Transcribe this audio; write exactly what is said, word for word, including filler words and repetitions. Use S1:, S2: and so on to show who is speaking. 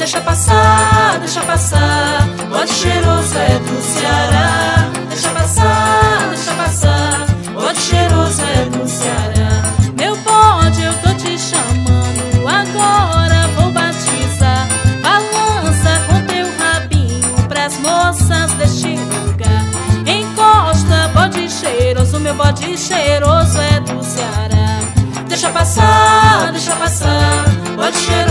S1: Deixa passar, deixa passar, bode cheiroso é do Ceará. Deixa passar, deixa passar, bode cheiroso é do Ceará. Meu bode, eu tô te chamando, agora vou batizar. Balança com teu rabinho pras moças deste lugar. Encosta, bode cheiroso, meu bode cheiroso é do Ceará. Deixa passar, deixa passar, bode cheiroso